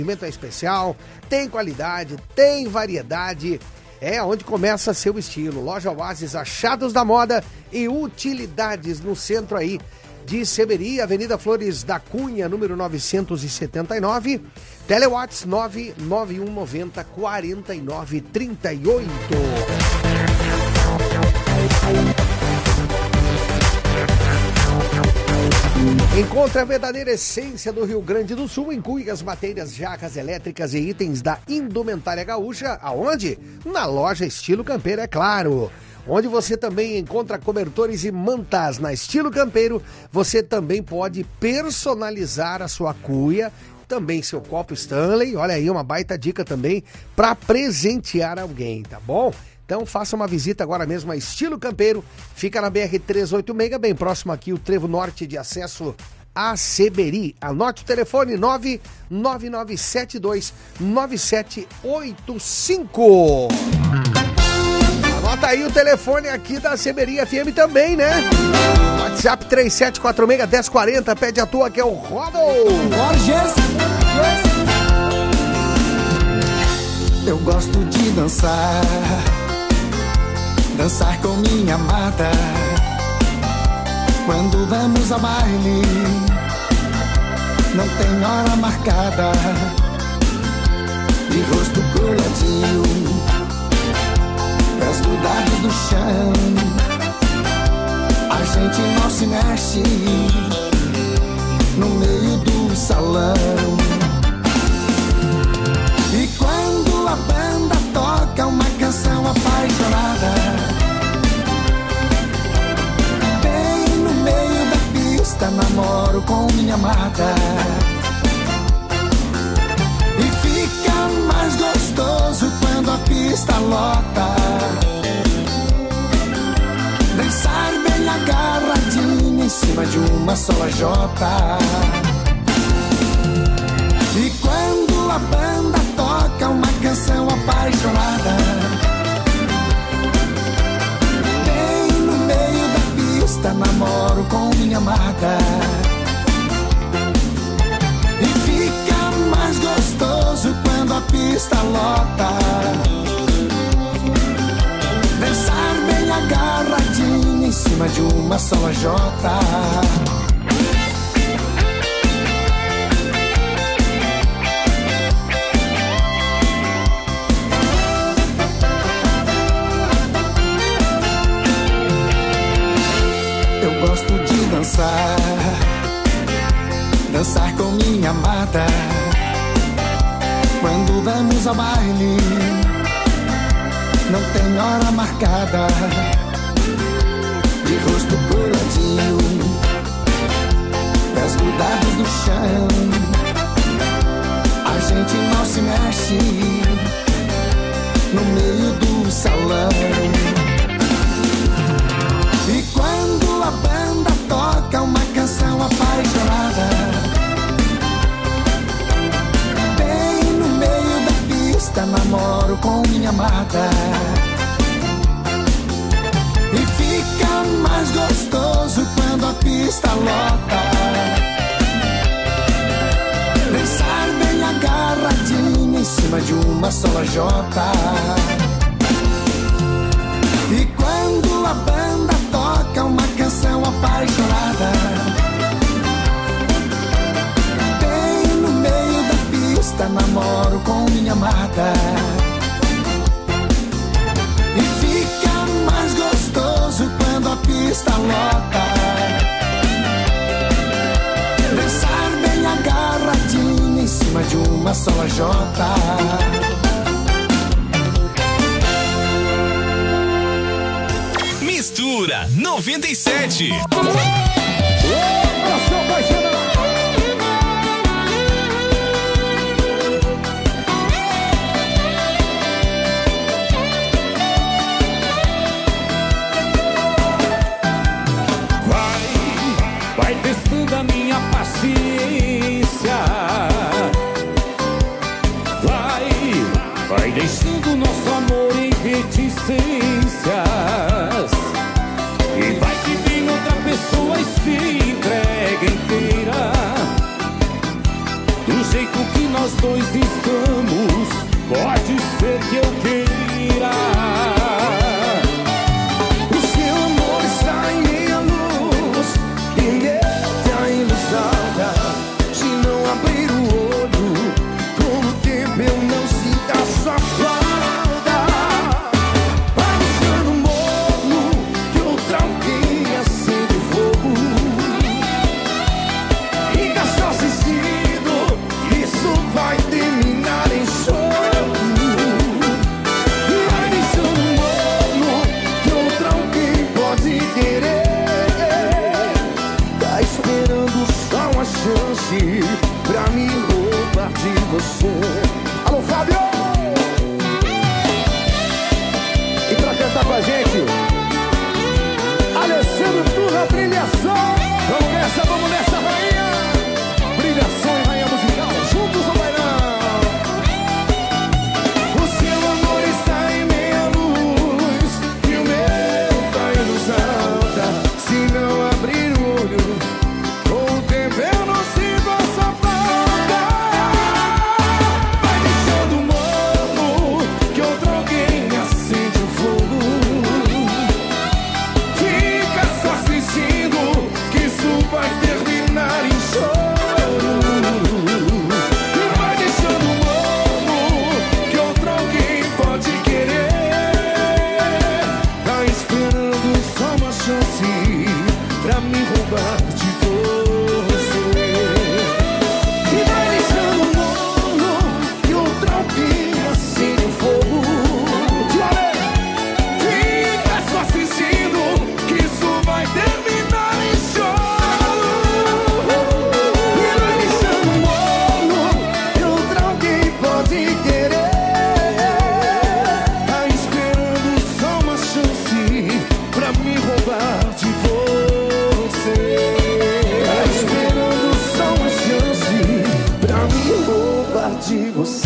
atendimento é especial, tem qualidade, tem variedade. É onde começa seu estilo. Loja Oasis, achados da moda e utilidades no centro aí de Seberi, Avenida Flores da Cunha, número 979. Telewatts 99190 4938. Encontre a verdadeira essência do Rio Grande do Sul em cuias, matérias, jacas elétricas e itens da indumentária gaúcha. Aonde? Na loja Estilo Campeiro, é claro. Onde você também encontra cobertores e mantas. Na Estilo Campeiro, você também pode personalizar a sua cuia, também seu copo Stanley. Olha aí, uma baita dica também para presentear alguém, tá bom? Então faça uma visita agora mesmo a Estilo Campeiro, fica na BR-386, bem próximo aqui o trevo norte de acesso a Seberi. Anote o telefone 999729785. Anota aí o telefone aqui da Seberi FM também, né? WhatsApp 3746-1040, pede a tua que é o Rodo. Eu gosto de dançar com minha amada. Quando vamos ao baile, não tem hora marcada. De rosto coladinho, pés grudados no chão, a gente não se mexe no meio do salão. E quando a banda toca uma canção apaixonada, bem no meio da pista namoro com minha amada. E fica mais gostoso quando a pista lota, dançar bem agarradinho em cima de uma só lajota. E quando a banda toca uma canção apaixonada, bem no meio da pista namoro com minha amada. E fica mais gostoso quando a pista lota, dançar bem agarradinho em cima de uma só lajota. Gosto de dançar com minha amada. Quando vamos ao baile, não tem hora marcada. De rosto coladinho, pés grudados no chão, a gente não se mexe no meio do salão. E quando a banda toca uma canção apaixonada, bem no meio da pista namoro com minha amada. E fica mais gostoso quando a pista lota, dançar bem agarradinho em cima de uma só lajota. E quando a banda toca uma canção apaixonada, bem no meio da pista namoro com minha amada. E fica mais gostoso quando a pista lota, dançar bem agarradinho em cima de uma só lajota. Mistura 97. Vai testando a minha paciência. Vai deixando nosso amor em reticências. E vai pedindo outra pessoa e se entrega inteira, do jeito que nós dois estamos, pode ser que eu queira. O seu amor está em minha luz e meia ilusão. Se não abrir o olho, com o tempo eu não sinto a sua falta. Vai deixando morno que outra alguém acende fogo. Fica só assistindo, isso vai terminar em choro. Vai deixando morno que outra alguém pode querer. Tá esperando só uma chance pra me roubar de você. Alô, Fábio! E pra cantar com a gente, Alessandro Turra, Brilhação. Vamos nessa, rainha. Brilhação e rainha musical, juntos ou vai não? O seu amor está em minha luz e o meu tá ilusão. Se não abrir o olho, com o tempo eu não sinto a sua falta. Vai deixando morno que outro alguém acende o fogo. Fica só assistindo que isso vai terminar em choro. E vai deixando morno que outro alguém pode querer. Tá esperando só uma chance pra me roubar de você. E vai deixando morno que outro alguém acende o fogo. Fica só assistindo que isso vai terminar em choro. E vai deixando morno que outro alguém pode querer. Tá esperando só uma chance pra me roubar de você. Tá esperando só uma chance pra me roubar de você.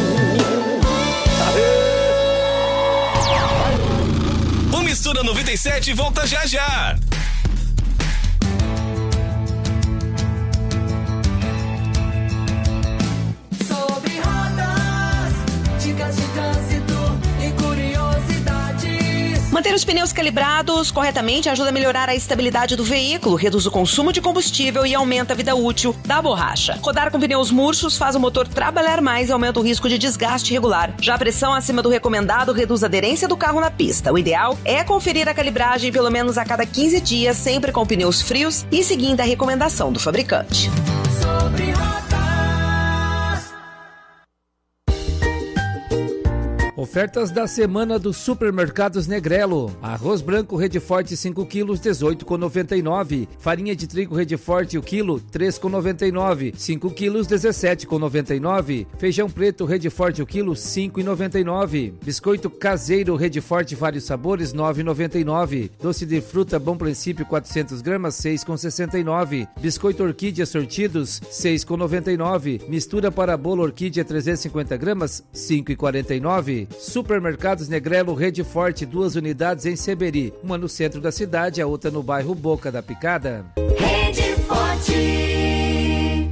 O Mistura 97 volta já já. Sobre rodas, dicas de trânsito e curiosidades. Manter os pneus calibrados corretamente ajuda a melhorar a estabilidade do veículo, reduz o consumo de combustível e aumenta a vida útil da borracha. Rodar com pneus murchos faz o motor trabalhar mais e aumenta o risco de desgaste irregular. Já a pressão acima do recomendado reduz a aderência do carro na pista. O ideal é conferir a calibragem pelo menos a cada 15 dias, sempre com pneus frios e seguindo a recomendação do fabricante. Sobre rodas. Ofertas da semana dos supermercados Negrelo. Arroz branco Rede Forte 5 kg, 18,99. Farinha de trigo Rede Forte o quilo, 3,99. 5 kg, 17,99. Feijão preto Rede Forte o quilo, 5,99. Biscoito caseiro Rede Forte vários sabores, 9,99. Doce de fruta Bom Princípio 400 gramas, 6,69. Biscoito Orquídea sortidos, 6,99. Mistura para bolo Orquídea 350 gramas, 5,49. Supermercados Negrelo Rede Forte, 2 unidades em Seberi, uma no centro da cidade, a outra no bairro Boca da Picada. Rede Forte.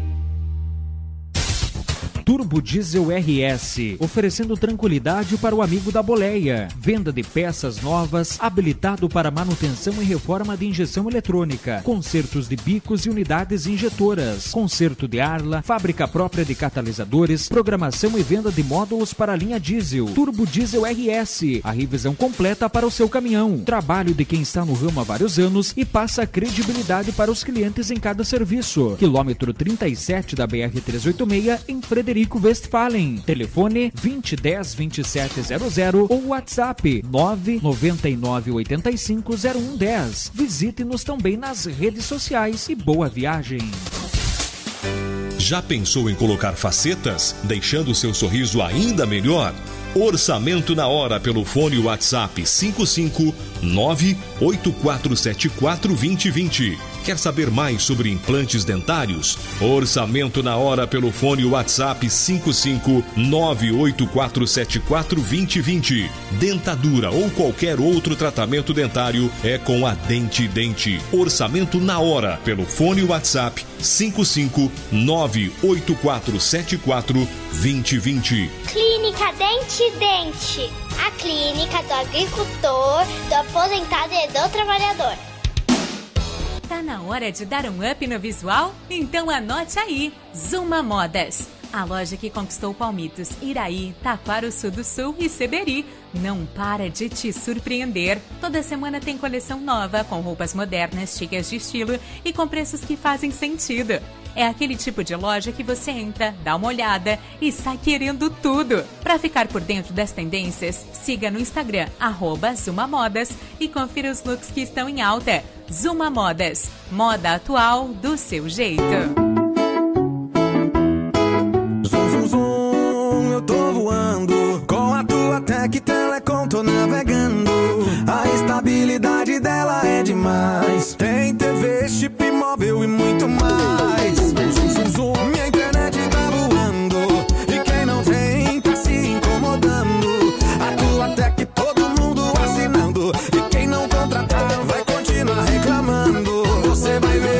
Turbo Diesel RS, oferecendo tranquilidade para o amigo da boleia. Venda de peças novas, habilitado para manutenção e reforma de injeção eletrônica, consertos de bicos e unidades injetoras, conserto de arla, fábrica própria de catalisadores, programação e venda de módulos para a linha diesel. Turbo Diesel RS, a revisão completa para o seu caminhão. Trabalho de quem está no ramo há vários anos e passa credibilidade para os clientes em cada serviço. Quilômetro 37 da BR-386 em Frederico Westphalen. Telefone 2010-2700 ou WhatsApp 999850110. Visite-nos também nas redes sociais e boa viagem. Já pensou em colocar facetas, deixando seu sorriso ainda melhor? Orçamento na hora pelo fone WhatsApp 559-8474-2020. Quer saber mais sobre implantes dentários? Orçamento na hora pelo fone WhatsApp 559-8474-2020. Dentadura ou qualquer outro tratamento dentário é com a Dente Dente. Orçamento na hora pelo fone WhatsApp 559-8474-2020. Clínica Dente Dente, a clínica do agricultor, do aposentado e do trabalhador. Tá na hora de dar um up no visual? Então anote aí, Zuma Modas. A loja que conquistou Palmitos, Iraí, Taquaruçu do Sul e Seberi não para de te surpreender. Toda semana tem coleção nova, com roupas modernas, cheias de estilo e com preços que fazem sentido. É aquele tipo de loja que você entra, dá uma olhada e sai querendo tudo. Para ficar por dentro das tendências, siga no Instagram, @ZumaModas e confira os looks que estão em alta. Zuma Modas, moda atual do seu jeito. Eu tô voando com a tua Tec Telecom, tô navegando. A estabilidade dela é demais. Tem TV, chip móvel e muito mais. Minha internet tá voando e quem não tem tá se incomodando. A tua Tec todo mundo assinando e quem não contratar vai continuar reclamando. Você vai ver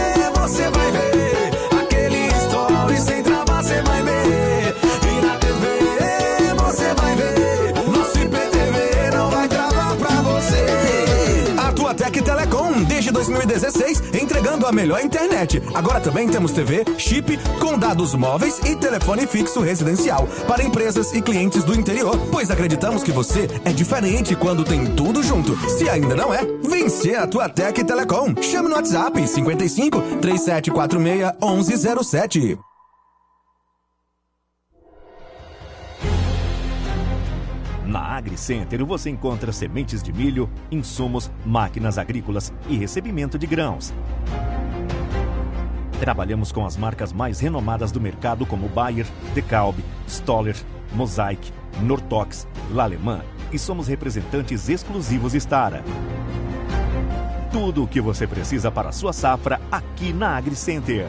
aquele story sem travar, você vai ver. E na TV você vai ver, nosso IPTV não vai travar pra você. A tua Tec Telecom, desde 2016, entregando a melhor internet. Agora também temos TV, chip, com dados móveis e telefone fixo residencial para empresas e clientes do interior, pois acreditamos que você é diferente quando tem tudo junto. Se ainda não é, vem ser a tua Tec Telecom. Chame no WhatsApp 55 3746 1107. Na AgriCenter você encontra sementes de milho, insumos, máquinas agrícolas e recebimento de grãos. Trabalhamos com as marcas mais renomadas do mercado como Bayer, DeKalb, Stoller, Mosaic, Nortox, L'Allemand e somos representantes exclusivos Stara. Tudo o que você precisa para a sua safra aqui na AgriCenter.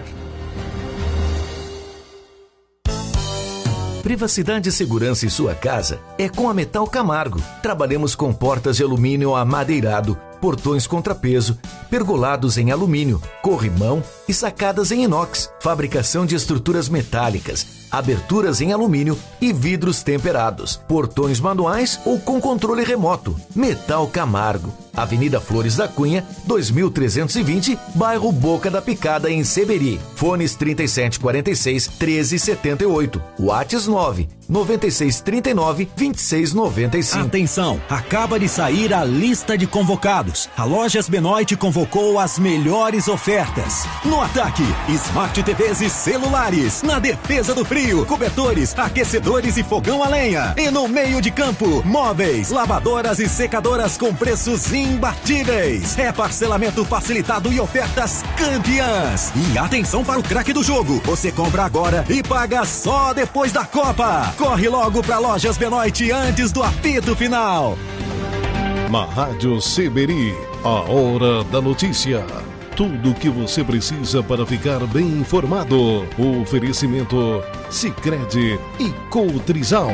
Privacidade e segurança em sua casa é com a Metal Camargo. Trabalhamos com portas de alumínio amadeirado, portões contrapeso, pergolados em alumínio, corrimão e sacadas em inox, fabricação de estruturas metálicas, aberturas em alumínio e vidros temperados, portões manuais ou com controle remoto. Metal Camargo, Avenida Flores da Cunha, 2320, bairro Boca da Picada, em Seberi. Fones 3746-1378, Whats 99639-2695. Atenção, acaba de sair a lista de convocados. A Lojas Benoit convocou as melhores ofertas. No ataque, Smart TVs e celulares. Na defesa do frio, cobertores, aquecedores e fogão a lenha. E no meio de campo, móveis, lavadoras e secadoras com preços imbatíveis. É parcelamento facilitado e ofertas campeãs. E atenção para o craque do jogo. Você compra agora e paga só depois da Copa. Corre logo para Lojas Benoit antes do apito final. Na Rádio Seberi, a hora da notícia. Tudo o que você precisa para ficar bem informado. O oferecimento Sicredi e Coutrizal.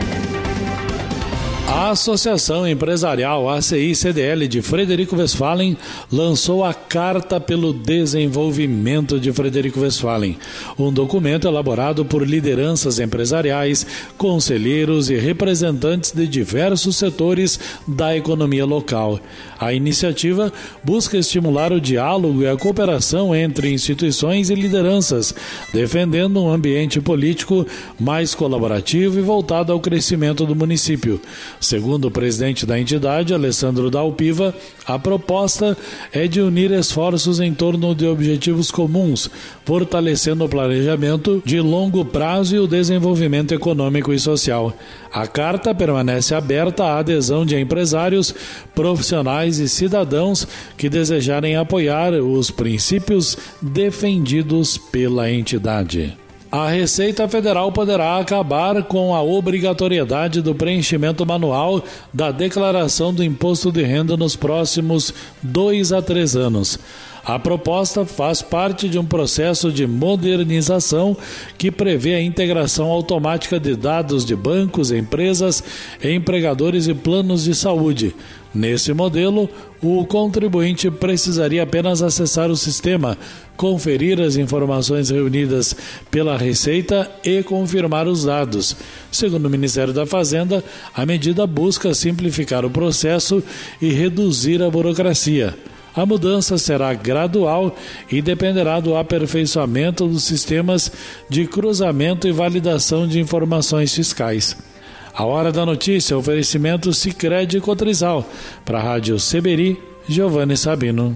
A Associação Empresarial ACI-CDL de Frederico Westphalen lançou a Carta pelo Desenvolvimento de Frederico Westphalen, um documento elaborado por lideranças empresariais, conselheiros e representantes de diversos setores da economia local. A iniciativa busca estimular o diálogo e a cooperação entre instituições e lideranças, defendendo um ambiente político mais colaborativo e voltado ao crescimento do município. Segundo o presidente da entidade, Alessandro Dalpiva, a proposta é de unir esforços em torno de objetivos comuns, fortalecendo o planejamento de longo prazo e o desenvolvimento econômico e social. A carta permanece aberta à adesão de empresários, profissionais e cidadãos que desejarem apoiar os princípios defendidos pela entidade. A Receita Federal poderá acabar com a obrigatoriedade do preenchimento manual da declaração do imposto de renda nos próximos 2 a 3 anos. A proposta faz parte de um processo de modernização que prevê a integração automática de dados de bancos, empresas, empregadores e planos de saúde. Nesse modelo, o contribuinte precisaria apenas acessar o sistema, conferir as informações reunidas pela Receita e confirmar os dados. Segundo o Ministério da Fazenda, a medida busca simplificar o processo e reduzir a burocracia. A mudança será gradual e dependerá do aperfeiçoamento dos sistemas de cruzamento e validação de informações fiscais. A Hora da Notícia, oferecimento Sicredi e Cotrizal. Para a Rádio Seberi, Giovanni Sabino.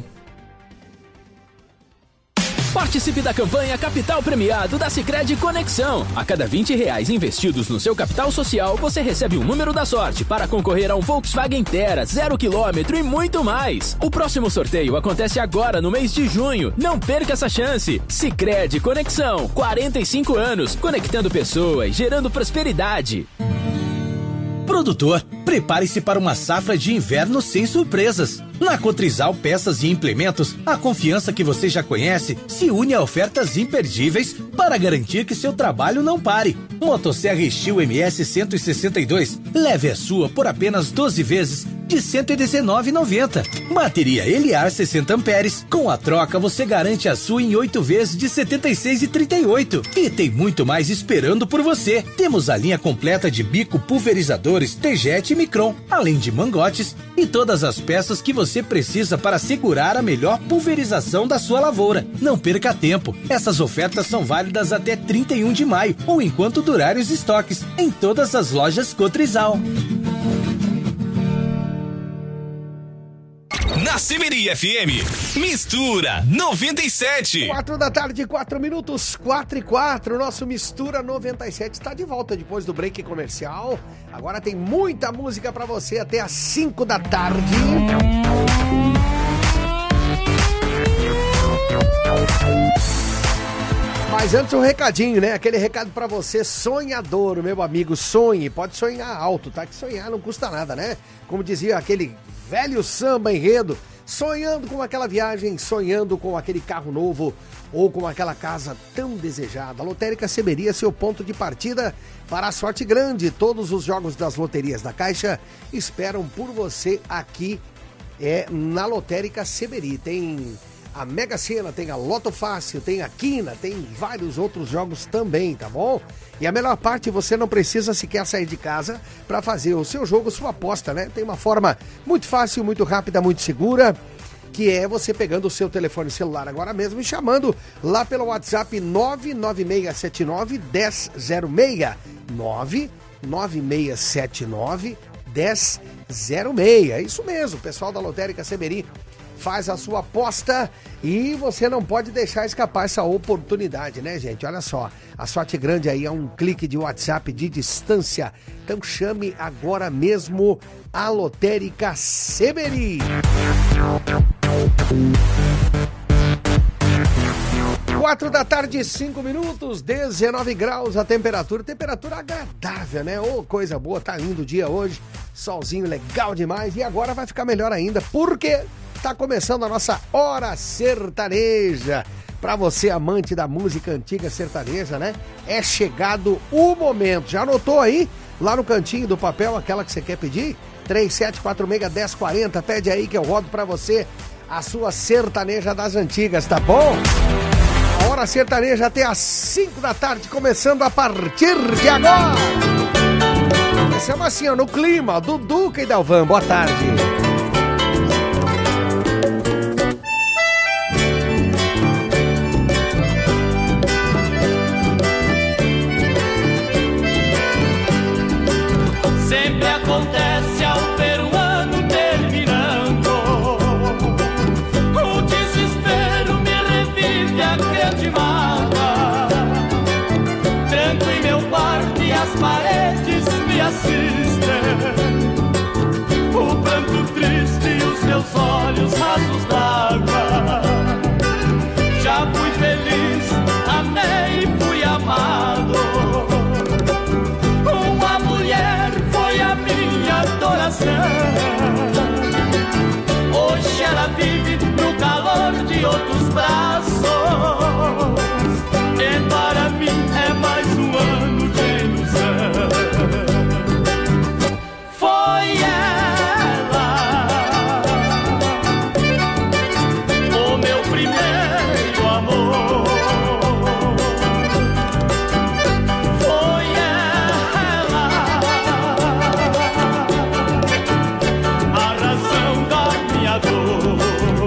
Participe da campanha Capital Premiado da Sicredi Conexão. A cada R$20 investidos no seu capital social, você recebe um número da sorte para concorrer a um Volkswagen Tera 0 km e muito mais. O próximo sorteio acontece agora no mês de junho. Não perca essa chance. Sicredi Conexão, 45 anos, conectando pessoas, gerando prosperidade. Produtor, prepare-se para uma safra de inverno sem surpresas. Na Cotrizal Peças e Implementos, a confiança que você já conhece se une a ofertas imperdíveis para garantir que seu trabalho não pare. Motosserra Steel MS 162, leve a sua por apenas 12 vezes de R$ 119,90. Bateria Eliar 60 amperes, com a troca você garante a sua em 8 vezes de R$ 76,38. E tem muito mais esperando por você. Temos a linha completa de bico pulverizadores T-Jet e Micron, além de mangotes e todas as peças que você precisa para segurar a melhor pulverização da sua lavoura. Não perca tempo. Essas ofertas são válidas até 31 de maio ou enquanto durarem os estoques em todas as lojas Cotrizal. Na Seberi FM, Mistura 97. 4 da tarde, 4 minutos, 4 e 4. Nosso Mistura 97 está de volta depois do break comercial. Agora tem muita música para você até às 5 da tarde. Mas antes um recadinho, né? Aquele recado pra você, sonhador, meu amigo, sonhe. Pode sonhar alto, tá? Que sonhar não custa nada, né? Como dizia aquele velho samba enredo, sonhando com aquela viagem, sonhando com aquele carro novo ou com aquela casa tão desejada. A Lotérica Seberi é seu ponto de partida para a sorte grande. Todos os jogos das loterias da Caixa esperam por você aqui na Lotérica Seberi. Tem a Mega Sena, tem a Loto Fácil, tem a Quina, tem vários outros jogos também, tá bom? E a melhor parte, você não precisa sequer sair de casa para fazer o seu jogo, sua aposta, né? Tem uma forma muito fácil, muito rápida, muito segura, que é você pegando o seu telefone celular agora mesmo e chamando lá pelo WhatsApp 99679-1006. 99679-1006. Isso mesmo, o pessoal da Lotérica Seberi faz a sua aposta e você não pode deixar escapar essa oportunidade, né, gente? Olha só, a sorte grande aí é um clique de WhatsApp de distância. Então chame agora mesmo a Lotérica Seberi. 4 da tarde, 5 minutos, 19 graus a temperatura agradável, né? Ô, coisa boa, tá lindo o dia hoje, solzinho legal demais e agora vai ficar melhor ainda, porque tá começando a nossa Hora Sertaneja. Pra você, amante da música antiga sertaneja, né? É chegado o momento. Já anotou aí? Lá no cantinho do papel, aquela que você quer pedir? 3746-1040. Pede aí que eu rodo pra você a sua sertaneja das antigas, tá bom? A Hora Sertaneja até às 5 da tarde, começando a partir de agora. Começamos assim, ó, no clima, Duduca e Dalvan. Boa tarde. Sempre acontece ao ver o ano terminando, o desespero me revive a grande mágoa. Tranco em meu quarto e as paredes me assistem, o pranto triste e os meus olhos rasos d'água. Já fui feliz, amei e fui amado, braços. E para mim é mais um ano de ilusão. Foi ela, o meu primeiro amor. Foi ela, a razão da minha dor.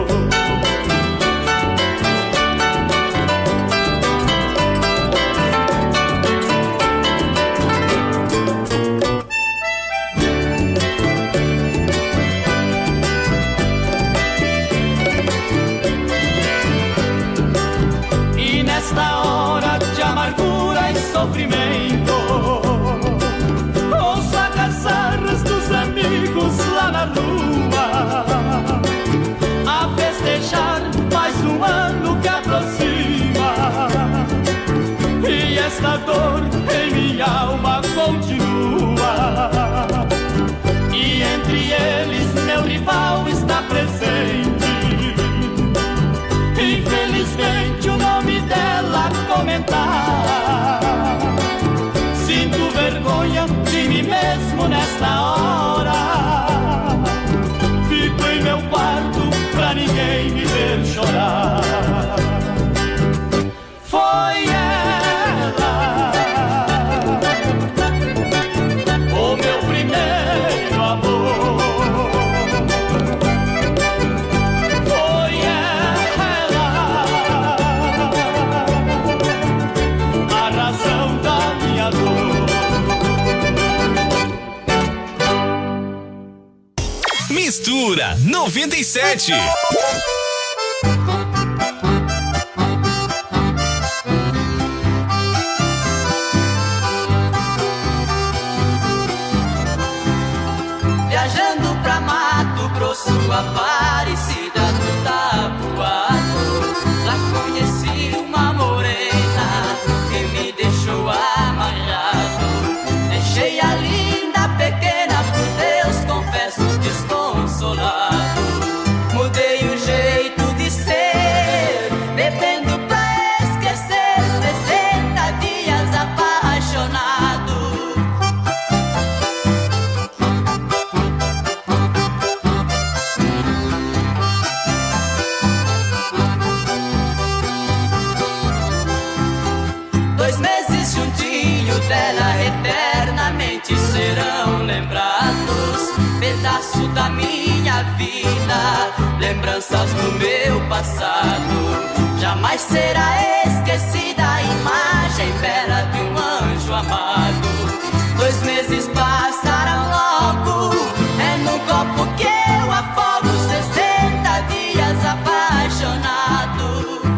E nesta hora de amargura e sofrimento, ouço agasalhos dos amigos lá na rua, a festejar mais um ano que aproxima. E esta dor em minha alma continua. E entre eles meu rival está presente. Infelizmente o nome dela comentar. Sinto vergonha de mim mesmo nesta hora. Fico em meu quarto pra ninguém me ver chorar. Foi ela, o meu primeiro amor. Foi ela, a razão da minha dor. Mistura 97. Viajando pra Mato Grosso, Aparecida do Taboado, lá conheci uma morena que me deixou amarrado. Deixei a linda pequena, por Deus confesso, desconsolado. Mudei o jeito de ser, bebendo pra esquecer, 60 dias apaixonado. Dela eternamente serão lembrados, pedaço da minha vida, lembranças do meu passado. Jamais será esquecida a imagem bela de um anjo amado. 2 meses passaram logo, é num copo que eu afogo, 60 dias apaixonado.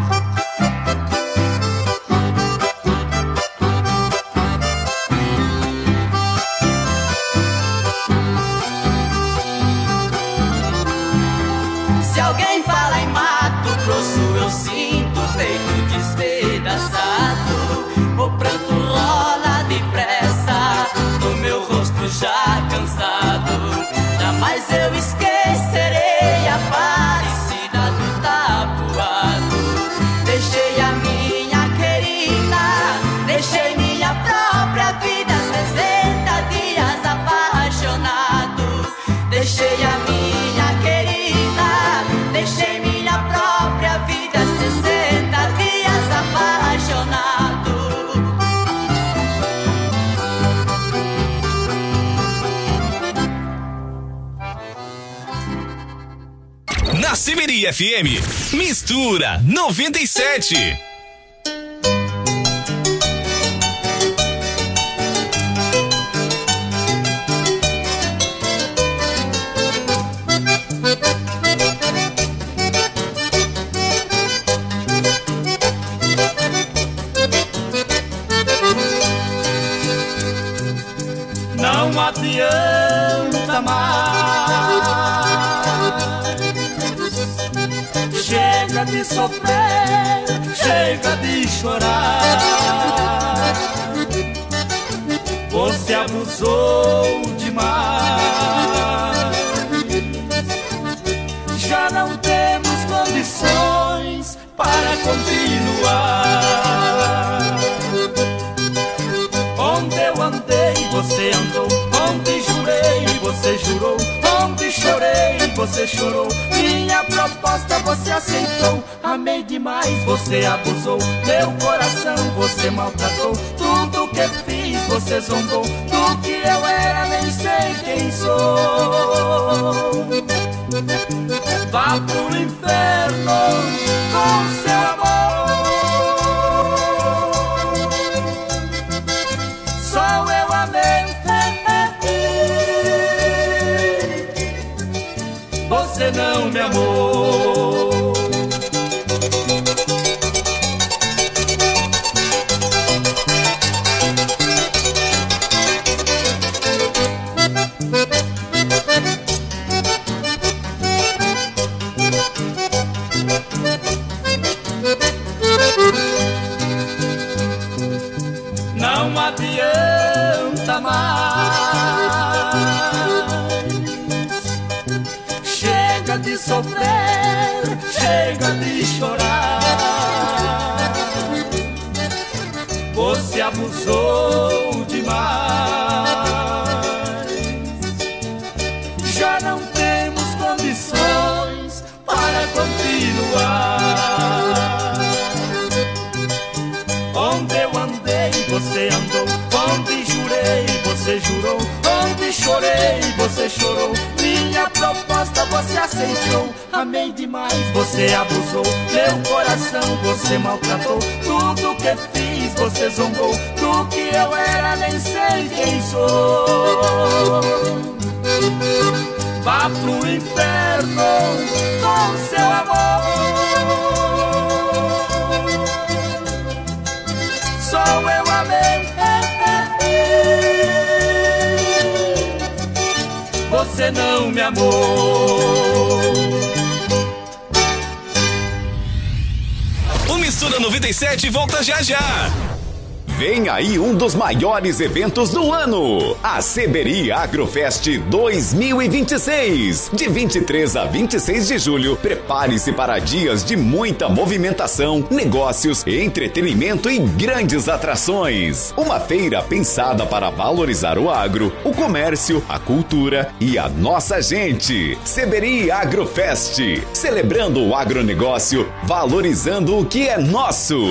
Se alguém fala em Mato Grosso, eu sinto o peito despedaçado. O pranto rola depressa no meu rosto já cansado. Jamais eu esquecerei a Aparecida do Taboado. Deixei a minha querida, deixei minha própria vida, 60 dias apaixonado. Deixei a minha querida, deixei minha própria vida, 60 dias apaixonado. Na Sibiri FM, Mistura 97. Não adianta mais, chega de sofrer, chega de chorar. Você abusou demais. Já não temos condições para continuar. Onde eu andei, você andou. Onde jurei, você jurou. Onde chorei, você chorou. Minha proposta você aceitou. Amei demais, você abusou. Meu coração você maltratou. Tudo que fiz você zombou. Do que eu era nem sei quem sou. Vá pro inferno com seu amor. Só eu amei. Você não me amou. Não adianta mais. Chega de sofrer, chega de chorar. Você abusou demais. Já não temos condições para continuar. Onde eu andei, você andou. Onde jurei, você jurou. Onde chorei, você chorou. Minha proposta você aceitou. Amei demais, você abusou. Meu coração você maltratou. Tudo que fiz você zombou. Do que eu era nem sei quem sou. Vá pro inferno com seu amor. Só eu amei. Você não me amou. O Mistura 97 volta já já. Vem aí um dos maiores eventos do ano, a Seberi Agrofest 2026. De 23 a 26 de julho, prepare-se para dias de muita movimentação, negócios, entretenimento e grandes atrações. Uma feira pensada para valorizar o agro, o comércio, a cultura e a nossa gente. Seberi Agrofest, celebrando o agronegócio, valorizando o que é nosso.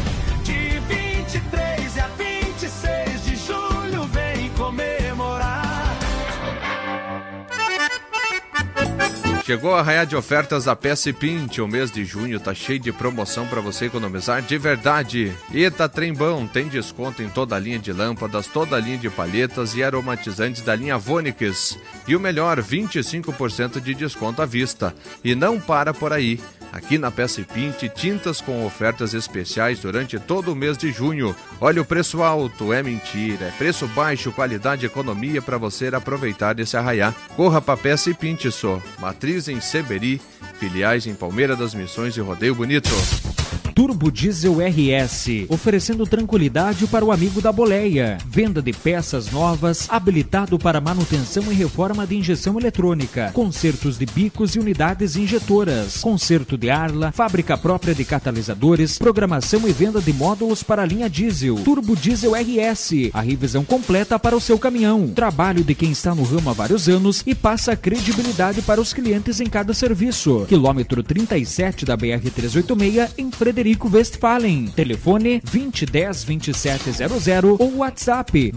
Chegou a arraiá de ofertas da Peça e Pinte. O mês de junho tá cheio de promoção para você economizar de verdade. Eta Trembão tem desconto em toda a linha de lâmpadas, toda a linha de palhetas e aromatizantes da linha Vonix. E o melhor, 25% de desconto à vista. E não para por aí. Aqui na Peça e Pinte, tintas com ofertas especiais durante todo o mês de junho. Olha, o preço alto é mentira, é preço baixo, qualidade e economia para você aproveitar desse arraiá. Corra pra Peça e Pinte só. Matriz em Seberi, filiais em Palmeira das Missões e Rodeio Bonito. Turbo Diesel RS, oferecendo tranquilidade para o amigo da boleia. Venda de peças novas, habilitado para manutenção e reforma de injeção eletrônica. Consertos de bicos e unidades injetoras. Conserto de arla, fábrica própria de catalisadores, programação e venda de módulos para a linha diesel. Turbo Diesel RS, a revisão completa para o seu caminhão. Trabalho de quem está no ramo há vários anos e passa credibilidade para os clientes em cada serviço. Quilômetro 37 da BR-386 em Frederico Westphalen. Telefone 2010-2700 ou WhatsApp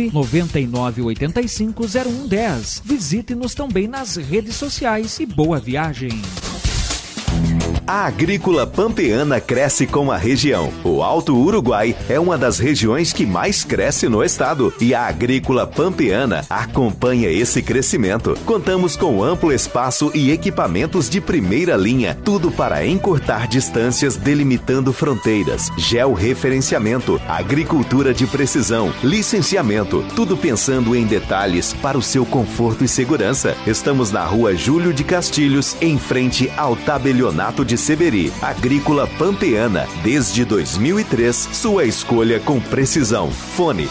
999850110. Visite-nos também nas redes sociais e boa viagem. A agrícola pampeana cresce com a região. O Alto Uruguai é uma das regiões que mais cresce no estado e a agrícola pampeana acompanha esse crescimento. Contamos com amplo espaço e equipamentos de primeira linha, tudo para encurtar distâncias, delimitando fronteiras, georreferenciamento, agricultura de precisão, licenciamento, tudo pensando em detalhes para o seu conforto e segurança. Estamos na Rua Júlio de Castilhos, em frente ao tabelionato de Seberi. Agrícola pampeana, desde 2003, sua escolha com precisão. Fone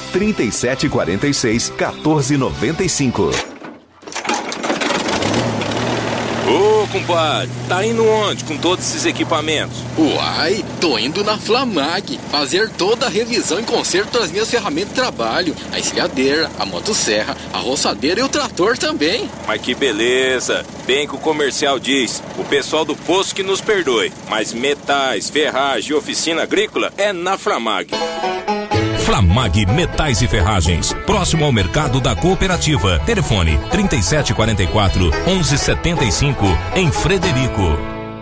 3746-1495. Ô, compadre, tá indo onde com todos esses equipamentos? Uai, tô indo na Flamag fazer toda a revisão e conserto das minhas ferramentas de trabalho. A esquilhadeira, a motosserra, a roçadeira e o trator também. Mas que beleza. Bem que o comercial diz, o pessoal do posto que nos perdoe, mas metais, ferragem e oficina agrícola é na Flamag. Flamag Metais e Ferragens, próximo ao mercado da cooperativa. Telefone 3744-1175, em Frederico.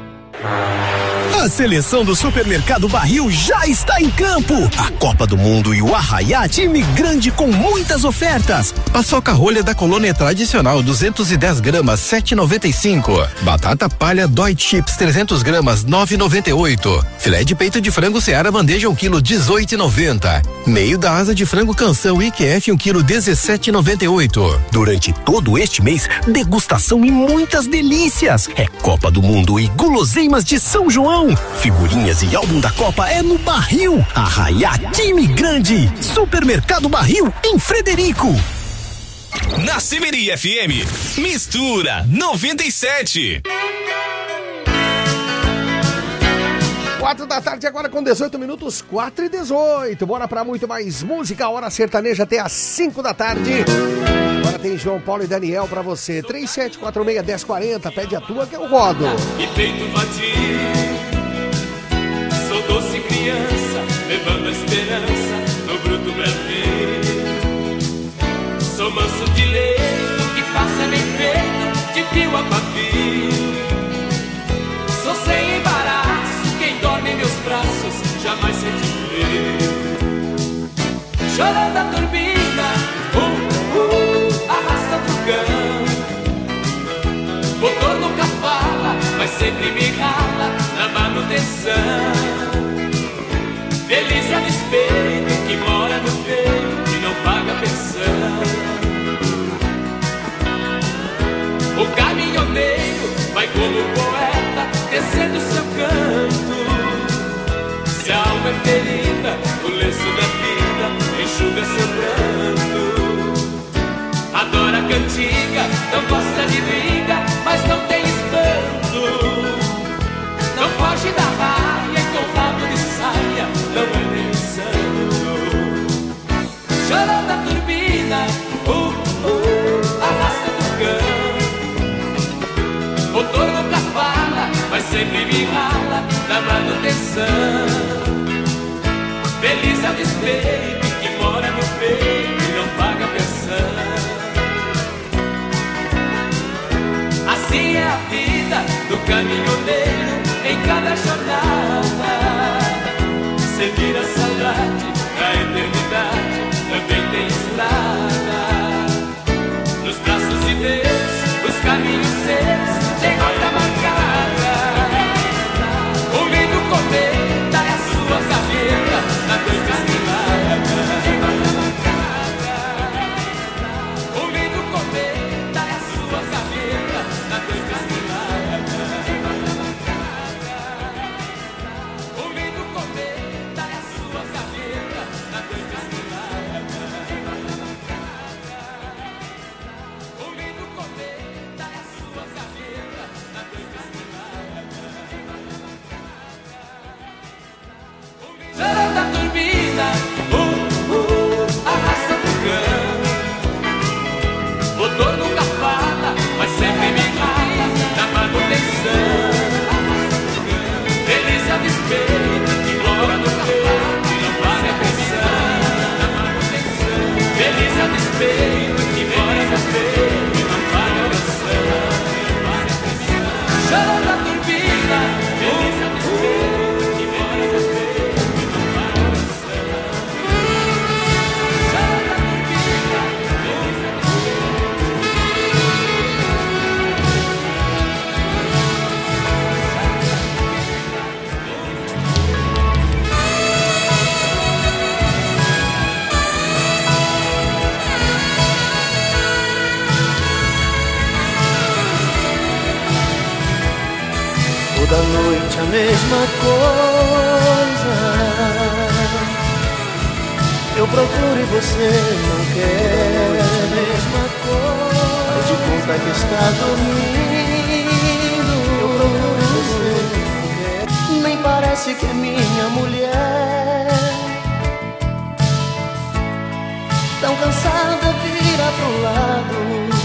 A seleção do Supermercado Barril já está em campo. A Copa do Mundo e o Arraiá, time grande com muitas ofertas. Paçoca rolha da Colônia tradicional, 210 gramas, 7,95. Batata palha Dói Chips, 300 gramas, 9,98. Filé de peito de frango Seara bandeja 1 quilo, 18,90. Meio da asa de frango Canção IQF 1 quilo, 17,98. Durante todo este mês, degustação e muitas delícias. É Copa do Mundo e guloseimas de São João. Figurinhas e álbum da Copa é no Barril. Arraiá, time grande. Supermercado Barril, em Frederico. Na Seberi FM, Mistura 97. 4 da tarde agora com 18 minutos, 4:18. Bora pra muito mais música, hora sertaneja até às 5 da tarde. Agora tem João Paulo e Daniel pra você. 3746-1040, pede a tua que eu rodo. E peito vadio, sou doce criança, levando a esperança no bruto brasil. Sou manso de leito, que passa bem feito, de fio a pavio. Sou sem embaraço, quem dorme em meus braços jamais sente frio. Chorando a turbina, arrasta pro cão. Motor nunca fala, mas sempre me rala na manutenção. Feliz é o despeito que mora no peito e não paga pensão. O caminhoneiro vai como poeta descendo seu canto. Se a alma é ferida, o lenço da vida enxuga seu pranto. Adora cantiga, não gosta de briga, mas não tem espanto. Não foge da raia e com rabo de saia, não é nem um santo. Chorando a turbina, arrasta do cão. Motor nunca fala, mas sempre me rala na manutenção. Feliz é o despeito que mora no peito e não paga pensão. Assim é a vida do caminhoneiro em cada jornada. Servir a saudade na eternidade também tem estrada. Nos braços de Deus, os caminhos seus tem rota marcada. O lindo cometa é a sua sarjeta na tua estrada. O lindo cometa é a sua sarjeta na tua estrada. O lindo cometa é a sua sarjeta na tua estrada. O lindo cometa é a sua sarjeta na tua estrada. Chorando a turbina, arrasta pro cão. Motor nunca fala, mas sempre me rala na manutenção. Feliz a despeito que mora no café e não paga pensão. Feliz a despeito que mora no peito e não paga pensão. Chorando a turbina, feliz a despeito que mora no peito e não paga pensão. Chorando a turbina, feliz a toda noite a mesma coisa. Eu procuro e você não quer a mesma coisa. Faz de conta que está dormindo. disse que é minha mulher. Tão cansada, vira pro lado,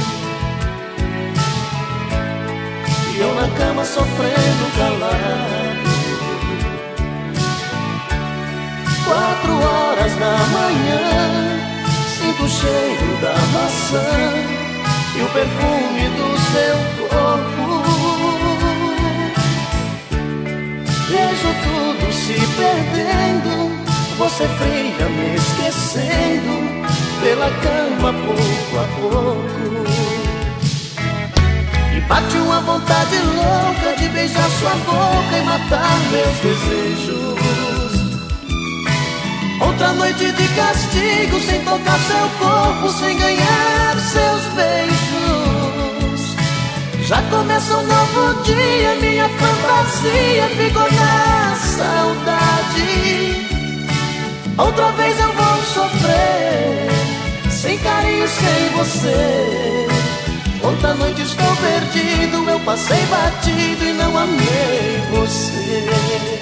e eu na cama sofrendo calado. 4 horas da manhã, sinto o cheiro da maçã e o perfume do seu corpo. Vejo tudo se perdendo, você fria me esquecendo, pela cama pouco a pouco. E bate uma vontade louca de beijar sua boca e matar meus desejos. Outra noite de castigo, sem tocar seu corpo, sem ganhar seus beijos. Já começa um novo dia, minha fantasia ficou na saudade. Outra vez eu vou sofrer, sem carinho, sem você. Outra noite estou perdido, eu passei batido e não amei você.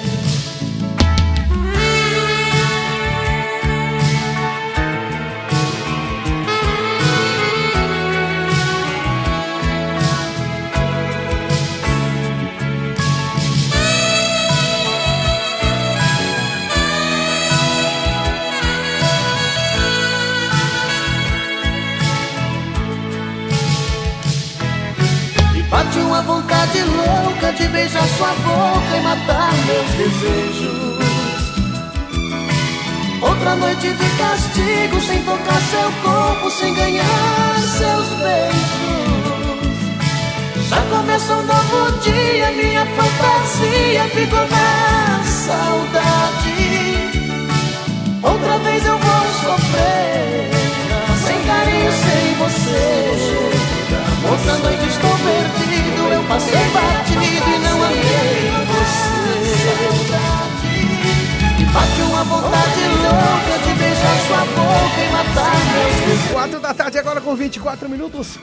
Bate uma vontade louca de beijar sua boca e matar meus desejos. Outra noite de castigo, sem tocar seu corpo, sem ganhar seus beijos. Já começa um novo dia, minha fantasia ficou na saudade. Outra vez eu vou sofrer, sem carinho, sem você. Outra noite estou perdido, eu passei batido e não amei você. E bate uma vontade louca de beijar sua boca e matar meus desejos. 4 da tarde agora com 24 minutos,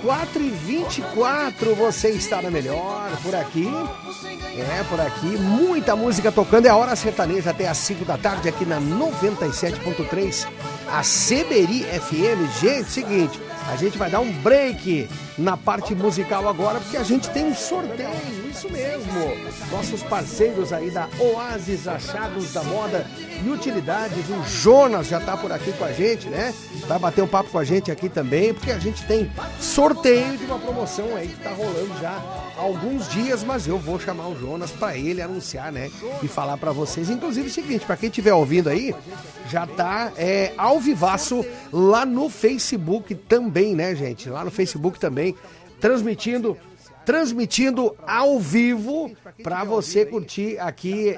4h24, você está na melhor, por aqui. Por aqui, muita música tocando, é a Hora Sertaneja até às 5 da tarde aqui na 97.3, a Seberi FM. Gente, seguinte, a gente vai dar um break na parte musical agora, porque a gente tem um sorteio, isso mesmo. Nossos parceiros aí da Oasis Achados da Moda e Utilidades, o Jonas já tá por aqui com a gente, né? Vai bater um papo com a gente aqui também, porque a gente tem sorteio de uma promoção aí que tá rolando já há alguns dias, mas eu vou chamar o Jonas para ele anunciar, né? E falar para vocês. Inclusive, é o seguinte, para quem estiver ouvindo aí, já tá ao vivaço lá no Facebook também, né, gente? Lá no Facebook também, transmitindo ao vivo para você curtir aqui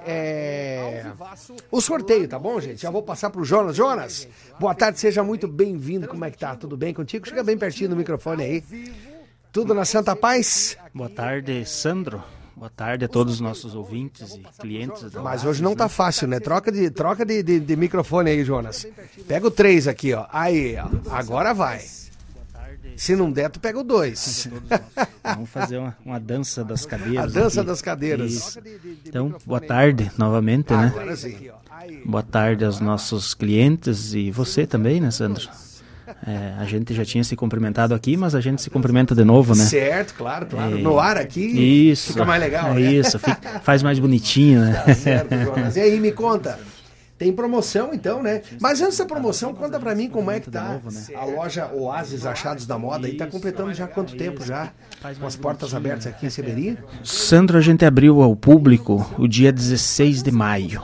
o sorteio, tá bom, gente? Já vou passar pro Jonas. Jonas, boa tarde, seja muito bem-vindo. Como é que tá? Tudo bem contigo? Chega bem pertinho do microfone aí. Tudo na Santa Paz? Boa tarde, Sandro. Boa tarde a todos os nossos ouvintes e clientes. Mas hoje não tá fácil, né? Troca de microfone aí, Jonas. Pega o 3 aqui, ó. Aí, ó. Agora vai. Se não der, tu pega o 2. Vamos fazer uma dança das cadeiras. A dança das cadeiras. Isso. Então, boa tarde novamente, né? Agora sim. Boa tarde aos nossos clientes e você também, né, Sandro? A gente já tinha se cumprimentado aqui, mas a gente se cumprimenta de novo, né? Certo, claro. No ar aqui isso, fica mais legal, né? Isso, faz mais bonitinho, né? Tá certo, Jonas. E aí, me conta. Tem promoção então, né? Mas antes da promoção, conta pra mim como é que tá a loja Oasis Achados da Moda. E tá completando já quanto tempo já? Com as portas abertas aqui em Seberi? Sandro, a gente abriu ao público o dia 16 de maio.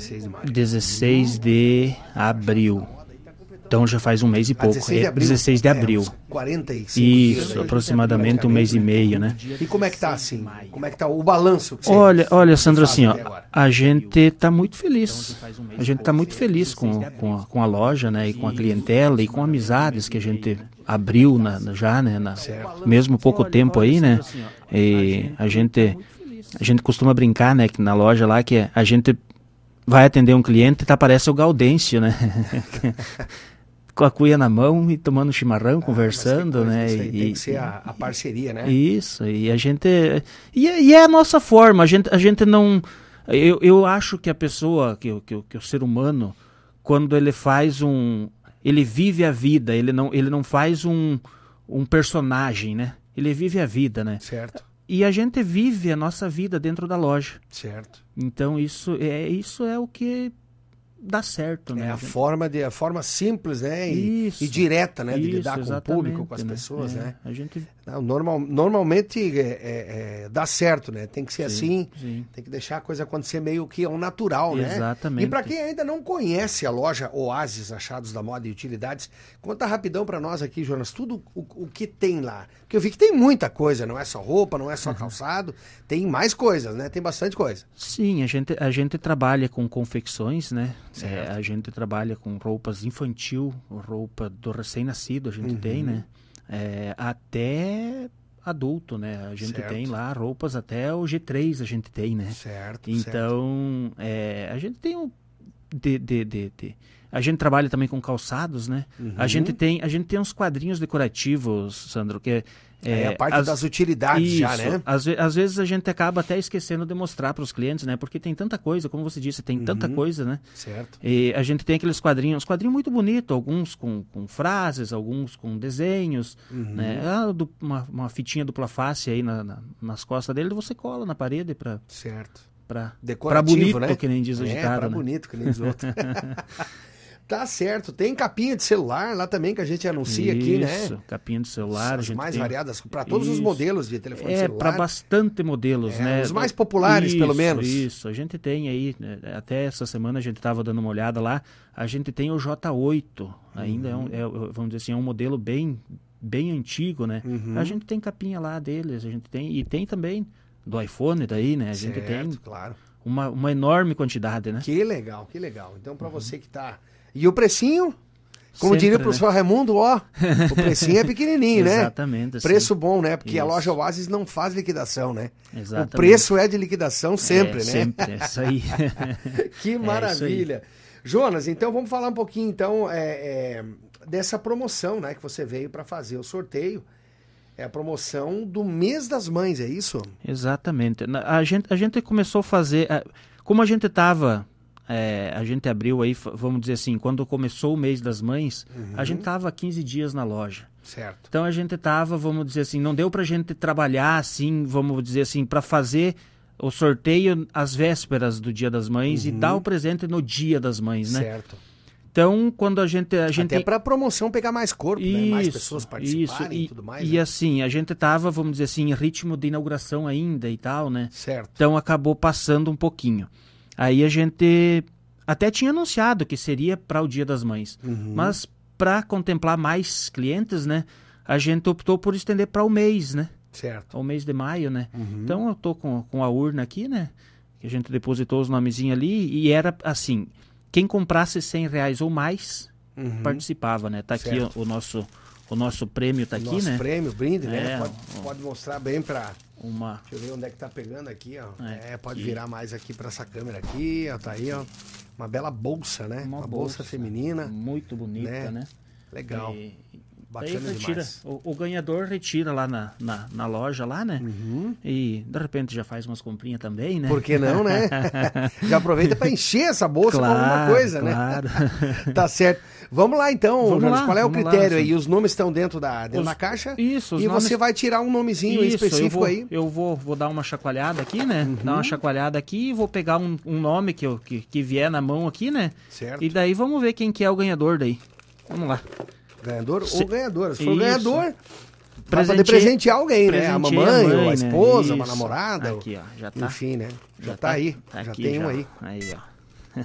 16 de abril. Então já faz um mês e pouco. 16 de abril. 45 Isso, dias, aproximadamente um mês e meio, né? E como é que tá assim? Como é que tá o balanço? Olha, Sandro, assim, ó, a gente tá muito feliz. A gente tá muito feliz com a loja, né? E com a clientela e com amizades que a gente abriu já, né? Mesmo pouco tempo aí, né? E a gente costuma brincar, né? Que na loja lá que a gente vai atender um cliente e parece o Gaudêncio, né? Com a cuia na mão e tomando chimarrão, conversando, né? Tem que ser a parceria, né? Isso, e a gente... E é a nossa forma, a gente não Eu acho que a pessoa, que o ser humano, quando ele faz ele vive a vida, ele não faz um personagem, né? Ele vive a vida, né? Certo. E a gente vive a nossa vida dentro da loja. Certo. Então isso é o que dá certo, né? É a forma simples, né? E direta, né? De lidar com o público, com as pessoas, né? A gente... Normalmente dá certo, né? Tem que ser assim, tem que deixar a coisa acontecer meio que ao natural, né? Exatamente. E para quem ainda não conhece a loja Oásis Achados da Moda e Utilidades, conta rapidão para nós aqui, Jonas, tudo o que tem lá. Porque eu vi que tem muita coisa, não é só roupa, não é só calçado, tem mais coisas, né? Tem bastante coisa. Sim, a gente trabalha com confecções, né? A gente trabalha com roupas infantil, roupa do recém-nascido, a gente tem, né? Até adulto, né? A gente tem lá roupas até o G3, a gente tem, né? Certo. Então, a gente tem a gente trabalha também com calçados, né? A gente tem uns quadrinhos decorativos, Sandro, que a parte das utilidades isso, já, né? Às vezes a gente acaba até esquecendo de mostrar para os clientes, né? Porque tem tanta coisa, como você disse, tem tanta coisa, né? Certo. E a gente tem aqueles quadrinhos muito bonitos, alguns com frases, alguns com desenhos, né? Uma fitinha dupla face aí nas costas dele, você cola na parede para... Certo. Para decorativo, bonito, né? Que nem diz o ditado, para né? bonito, que nem diz o outro. Tá certo. Tem capinha de celular lá também que a gente anuncia aqui, né? Isso, capinha de celular. As mais variadas, para todos os modelos de telefone celular. Para bastante modelos, né? Os mais populares, pelo menos. Isso, a gente tem aí, né? Até essa semana a gente estava dando uma olhada lá, a gente tem o J8, ainda vamos dizer assim, é um modelo bem antigo, né? A gente tem capinha lá deles, a gente tem, e tem também do iPhone daí, né? A gente tem claro. uma enorme quantidade, né? Que legal, que legal. Então, para você que tá... E o precinho, como sempre, diria o professor Raimundo, o precinho é pequenininho, né? Exatamente. Preço bom, né? Porque a loja Oásis não faz liquidação, né? Exatamente. O preço é de liquidação sempre, né? Sempre, é isso aí. Que maravilha. Jonas, então vamos falar um pouquinho, então, dessa promoção, né? Que você veio para fazer o sorteio. É a promoção do mês das mães, é isso? Exatamente. A gente começou a fazer... Como a gente estava... a gente abriu aí, vamos dizer assim, quando começou o mês das mães, a gente estava 15 dias na loja. Certo. Então a gente estava, vamos dizer assim, não deu pra gente trabalhar assim, vamos dizer assim, para fazer o sorteio às vésperas do Dia das Mães e dar o presente no Dia das Mães, né? Certo. Então, quando a gente... Até para a promoção pegar mais corpo, né? Mais pessoas participarem e tudo mais. E assim, a gente estava, vamos dizer assim, em ritmo de inauguração ainda e tal, né? Certo. Então acabou passando um pouquinho. Aí a gente até tinha anunciado que seria para o Dia das Mães, mas para contemplar mais clientes, né, a gente optou por estender para o mês, né? Certo. Ao mês de maio, né? Então eu tô com a urna aqui, né? Que a gente depositou os nomezinhos ali e era assim, quem comprasse R$100 ou mais participava, né? Tá aqui o nosso prêmio, tá aqui, né? Nosso prêmio, brinde, né? Pode mostrar bem para... Deixa eu ver onde é que tá pegando aqui, ó. Pode virar mais aqui para essa câmera aqui, ó. Tá aí, ó. Uma bela bolsa, né? Uma bolsa feminina. Muito bonita, né? Legal. Bacana retira, demais. O ganhador retira lá na loja, lá, né? E de repente já faz umas comprinhas também, né? Por que não, né? Já aproveita para encher essa bolsa com alguma coisa, claro. Né? Tá certo. Vamos lá então, Jonas, qual é o critério aí? Os nomes estão dentro da caixa? Isso. E você vai tirar um nomezinho específico aí? Eu vou dar uma chacoalhada aqui, né? Dar uma chacoalhada aqui e vou pegar um nome que vier na mão aqui, né? Certo. E daí vamos ver quem que é o ganhador daí. Vamos lá. Ganhador ou ganhadora. Se for ganhador, vai poder presentear alguém, né? A mamãe, ou a esposa, uma namorada. Aqui, ó. Já tá. Enfim, né? Já tá aí. Já tem um aí. Aí, ó.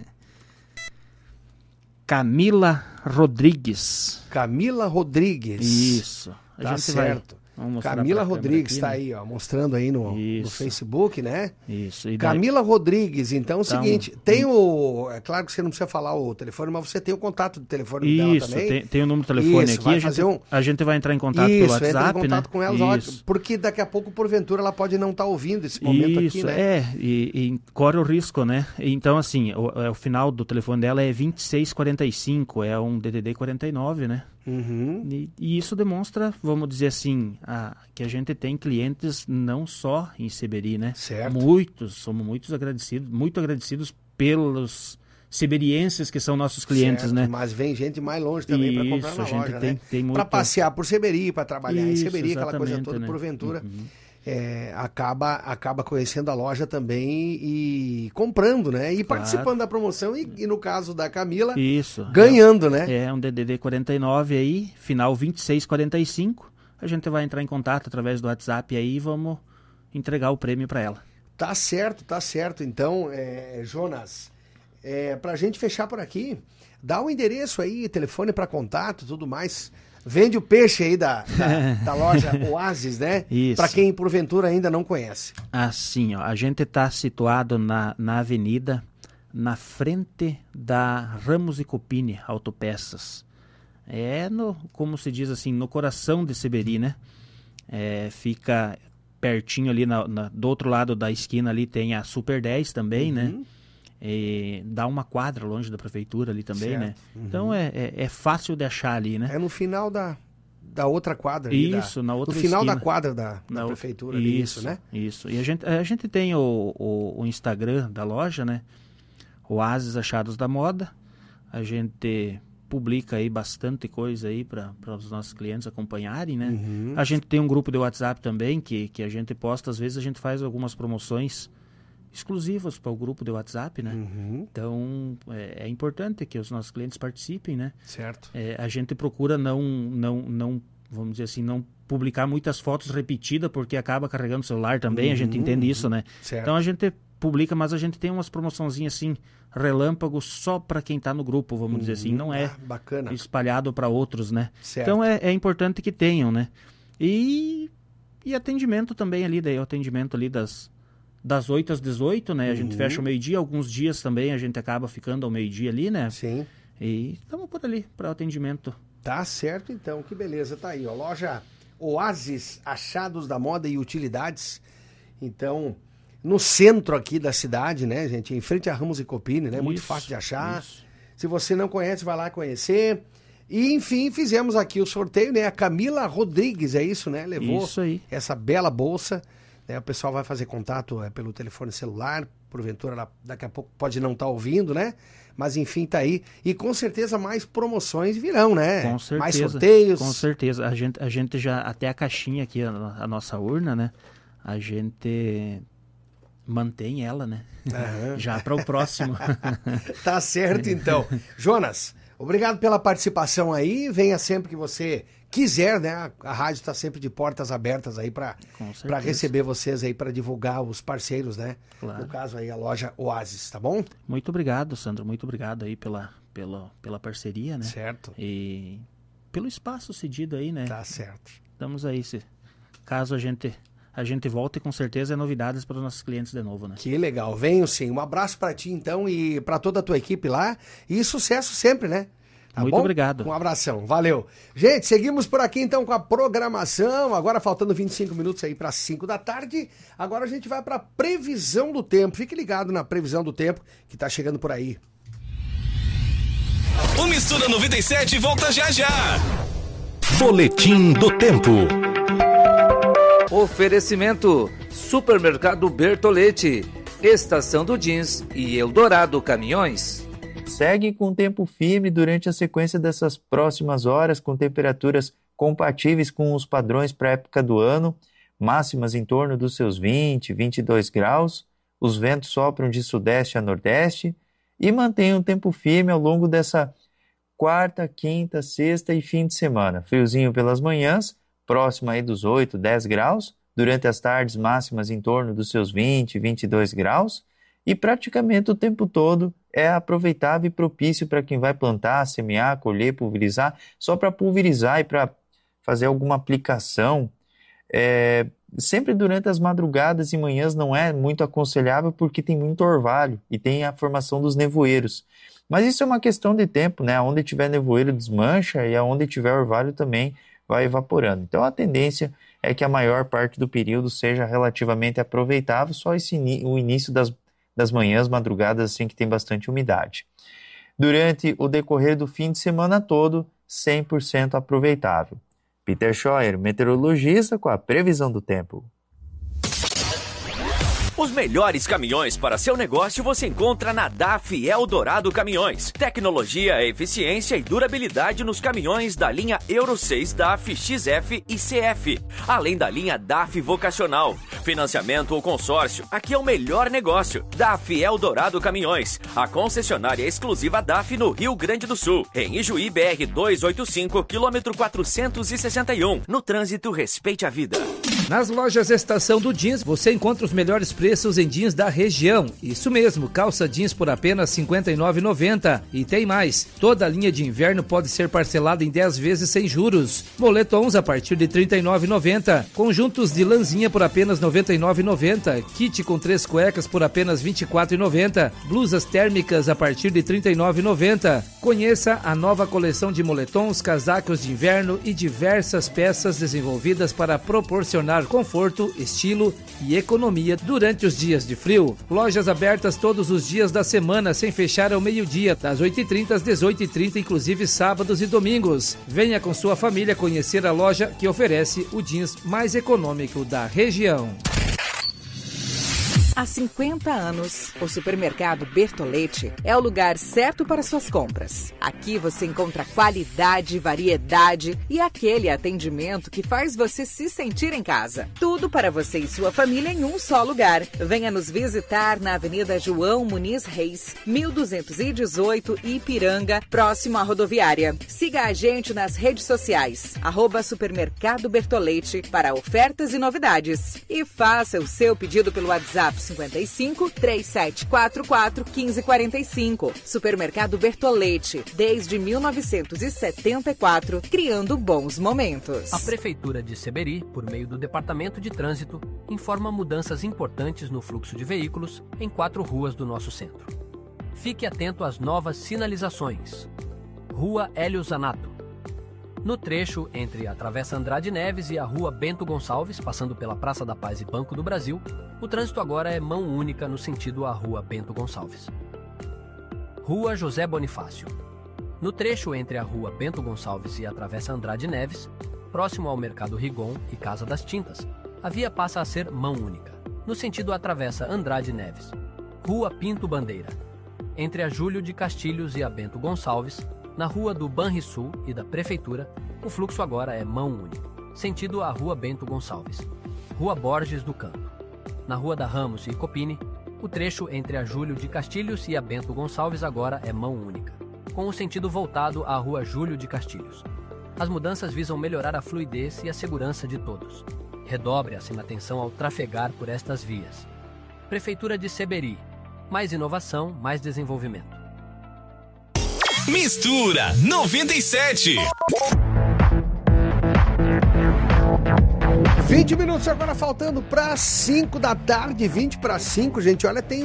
Camila Rodrigues. Camila Rodrigues. Isso. Tá certo. Camila Rodrigues está aí, ó, mostrando aí no Facebook, né? Isso. Camila Rodrigues, então é o seguinte, tem é claro que você não precisa falar o telefone, mas você tem o contato do telefone dela também. Isso, tem o número do telefone aqui, a gente vai entrar em contato pelo WhatsApp, entra em contato né? com ela, porque daqui a pouco, porventura, ela pode não estar ouvindo esse momento aqui, né? E corre o risco, né? Então, assim, o final do telefone dela é 2645, é um DDD 49, né? E isso demonstra, vamos dizer assim, que a gente tem clientes não só em Seberi, né? Certo. Somos muito agradecidos pelos seberienses que são nossos clientes, certo, né? Mas vem gente mais longe também para comprar na loja, né? Tem para passear por Seberi, para trabalhar em Seberi, aquela coisa toda, né? porventura. Acaba conhecendo a loja também e comprando, né? E participando da promoção e no caso da Camila, ganhando, né? É um DDD 49 aí, final 2645. A gente vai entrar em contato através do WhatsApp aí e vamos entregar o prêmio para ela. Tá certo. Então, Jonas, pra gente fechar por aqui, dá o endereço aí, telefone para contato, tudo mais. Vende o peixe aí da loja Oasis, né? Isso. Para quem porventura ainda não conhece. Assim, ó, a gente está situado na avenida, na frente da Ramos e Copini Autopeças. Como se diz assim, no coração de Seberi, né? Fica pertinho ali do outro lado da esquina ali tem a Super 10 também, né? Dá uma quadra longe da prefeitura ali também, certo. Né? Então é fácil de achar ali, né? É no final da outra quadra. Isso, na outra no final esquina. Da quadra da prefeitura. Isso, né? Isso. E a gente tem o Instagram da loja, né? Oasis Achados da Moda. A gente publica aí bastante coisa aí para os nossos clientes acompanharem, né? A gente tem um grupo de WhatsApp também que a gente posta, às vezes a gente faz algumas promoções exclusivas para o grupo de WhatsApp, né? Então, é importante que os nossos clientes participem, né? Certo. A gente procura não, vamos dizer assim, não publicar muitas fotos repetidas, porque acaba carregando o celular também, a gente entende isso, né? Certo. Então, a gente publica, mas a gente tem umas promoçãozinhas assim, relâmpago, só para quem está no grupo, vamos dizer assim, não é bacana. Espalhado para outros, né? Certo. Então, é importante que tenham, né? E atendimento também ali, daí o atendimento ali das 8 às 18, né? A gente fecha ao meio-dia, alguns dias também a gente acaba ficando ao meio-dia ali, né? Sim. E estamos por ali para o atendimento. Tá certo, então, que beleza. Tá aí, ó, loja Oasis Achados da Moda e Utilidades. Então, no centro aqui da cidade, né, gente? Em frente a Ramos e Copini, né? Muito fácil de achar. Isso. Se você não conhece, vai lá conhecer. E, enfim, fizemos aqui o sorteio, né? A Camila Rodrigues, é isso, né? Levou isso aí. Essa bela bolsa. O pessoal vai fazer contato pelo telefone celular, porventura ela daqui a pouco pode não estar ouvindo, né? Mas enfim, tá aí. E com certeza mais promoções virão, né? Com certeza. Mais sorteios. Com certeza. A gente já, até a caixinha aqui, a nossa urna, né? A gente mantém ela, né? Já para o próximo. Tá certo, então. Jonas, obrigado pela participação aí. Venha sempre que você quiser, né? A rádio está sempre de portas abertas aí para receber vocês aí, para divulgar os parceiros, né? Claro. No caso aí a loja Oasis, tá bom? Muito obrigado, Sandro. Muito obrigado aí pela parceria, né? Certo. E pelo espaço cedido aí, né? Tá certo. Estamos aí, caso a gente volte, com certeza é novidades para os nossos clientes de novo, né? Que legal. Venho sim. Um abraço para ti então e para toda a tua equipe lá e sucesso sempre, né? Tá muito bom? Obrigado. Um abração, valeu. Gente, seguimos por aqui então com a programação, agora faltando 25 minutos aí para 5 da tarde, agora a gente vai para previsão do tempo, fique ligado na previsão do tempo que tá chegando por aí. O Mistura 97 volta já já. Boletim do Tempo. Oferecimento, Supermercado Bertolete, Estação do Jeans e Eldorado Caminhões. Segue com tempo firme durante a sequência dessas próximas horas, com temperaturas compatíveis com os padrões para a época do ano, máximas em torno dos seus 20, 22 graus, os ventos sopram de sudeste a nordeste e mantém um tempo firme ao longo dessa quarta, quinta, sexta e fim de semana. Friozinho pelas manhãs, próximo aí dos 8, 10 graus, durante as tardes máximas em torno dos seus 20, 22 graus, e praticamente o tempo todo é aproveitável e propício para quem vai plantar, semear, colher, pulverizar. Só para pulverizar e para fazer alguma aplicação, sempre durante as madrugadas e manhãs não é muito aconselhável porque tem muito orvalho e tem a formação dos nevoeiros. Mas isso é uma questão de tempo, né? Onde tiver nevoeiro desmancha e aonde tiver orvalho também vai evaporando. Então a tendência é que a maior parte do período seja relativamente aproveitável, só o início das manhãs, madrugadas, assim que tem bastante umidade. Durante o decorrer do fim de semana todo, 100% aproveitável. Peter Scheuer, meteorologista, com a previsão do tempo. Os melhores caminhões para seu negócio você encontra na DAF Eldorado Caminhões. Tecnologia, eficiência e durabilidade nos caminhões da linha Euro 6 DAF XF e CF, além da linha DAF Vocacional. Financiamento ou consórcio, aqui é o melhor negócio. DAF Eldorado Caminhões, a concessionária exclusiva DAF no Rio Grande do Sul, em Ijuí BR 285, quilômetro 461. No trânsito, respeite a vida. Nas lojas Estação do Jeans, você encontra os melhores preços em jeans da região. Isso mesmo, calça jeans por apenas R$ 59,90. E tem mais, toda a linha de inverno pode ser parcelada em 10 vezes sem juros. Moletons a partir de R$ 39,90. Conjuntos de lãzinha por apenas R$ 99,90. Kit com 3 cuecas por apenas R$ 24,90. Blusas térmicas a partir de R$ 39,90. Conheça a nova coleção de moletons, casacos de inverno e diversas peças desenvolvidas para proporcionar conforto, estilo e economia durante os dias de frio. Lojas abertas todos os dias da semana, sem fechar ao meio-dia, das 8h30 às 18h30, inclusive sábados e domingos. Venha com sua família conhecer a loja que oferece o jeans mais econômico da região. Há 50 anos, o supermercado Bertolete é o lugar certo para suas compras. Aqui você encontra qualidade, variedade e aquele atendimento que faz você se sentir em casa. Tudo para você e sua família em um só lugar. Venha nos visitar na Avenida João Muniz Reis, 1218 Ipiranga, próximo à rodoviária. Siga a gente nas redes sociais, @Supermercado Bertolete, para ofertas e novidades. E faça o seu pedido pelo WhatsApp 55 3744 1545. Supermercado Bertolete, desde 1974, criando bons momentos. A Prefeitura de Seberi, por meio do Departamento de Trânsito, informa mudanças importantes no fluxo de veículos em 4 ruas do nosso centro. Fique atento às novas sinalizações. Rua Hélio Zanato. No trecho entre a Travessa Andrade Neves e a Rua Bento Gonçalves, passando pela Praça da Paz e Banco do Brasil, o trânsito agora é mão única no sentido à Rua Bento Gonçalves. Rua José Bonifácio. No trecho entre a Rua Bento Gonçalves e a Travessa Andrade Neves, próximo ao Mercado Rigon e Casa das Tintas, a via passa a ser mão única, no sentido à Travessa Andrade Neves. Rua Pinto Bandeira. Entre a Júlio de Castilhos e a Bento Gonçalves, na Rua do Banrisul e da Prefeitura, o fluxo agora é mão única, sentido à Rua Bento Gonçalves. Rua Borges do Campo. Na Rua da Ramos e Copini, o trecho entre a Júlio de Castilhos e a Bento Gonçalves agora é mão única, com o sentido voltado à Rua Júlio de Castilhos. As mudanças visam melhorar a fluidez e a segurança de todos. Redobre assim a atenção ao trafegar por estas vias. Prefeitura de Seberi. Mais inovação, mais desenvolvimento. Mistura 97. 20 minutos agora faltando para 5 da tarde, 20 para 5, gente. Olha, tem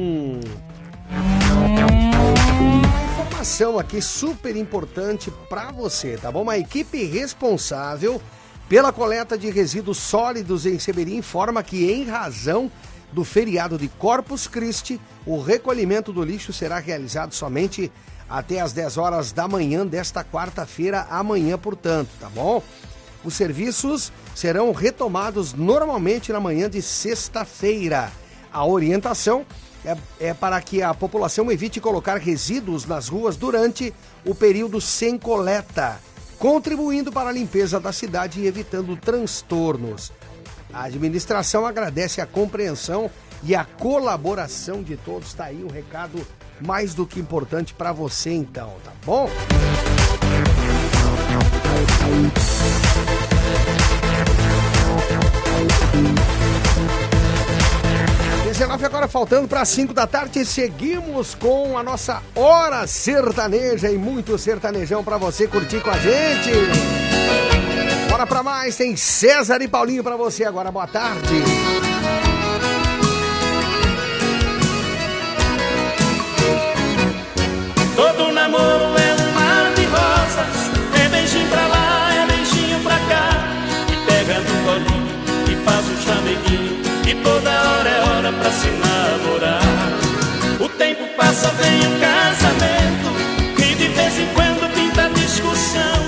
informação aqui super importante para você, tá bom? Uma equipe responsável pela coleta de resíduos sólidos em Seberi informa que, em razão do feriado de Corpus Christi, o recolhimento do lixo será realizado somente até às 10 horas da manhã desta quarta-feira, amanhã, portanto, tá bom? Os serviços serão retomados normalmente na manhã de sexta-feira. A orientação é para que a população evite colocar resíduos nas ruas durante o período sem coleta, contribuindo para a limpeza da cidade e evitando transtornos. A administração agradece a compreensão e a colaboração de todos. Está aí um recado mais do que importante para você, então, tá bom? 19 agora faltando para 5 da tarde, seguimos com a nossa Hora Sertaneja e muito sertanejão para você curtir com a gente. Bora para mais, tem César e Paulinho para você agora, boa tarde. Todo namoro é um mar de rosas, é beijinho pra lá, é beijinho pra cá, e pega no colinho, e faz um chameguinho, e toda hora é hora pra se namorar. O tempo passa, vem o casamento, e de vez em quando pinta discussão,